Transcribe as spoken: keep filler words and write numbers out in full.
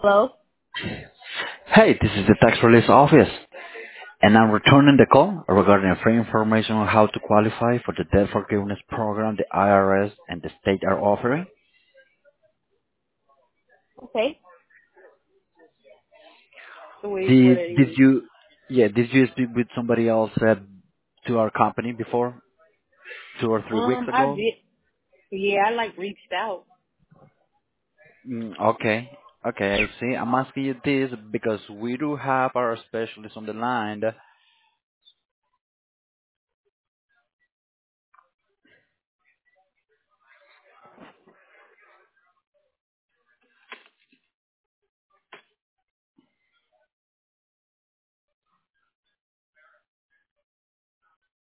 Hello? Hey, this is the tax release office, and I'm returning the call regarding a free information on how to qualify for the debt forgiveness program the I R S and the state are offering. Okay. So what, what are Did did you? you, yeah, did you speak with somebody else uh, to our company before, two or three weeks Um, I ago? did. Yeah, I like reached out. Mm, okay, okay, I see. I'm asking you this because we do have our specialist on the line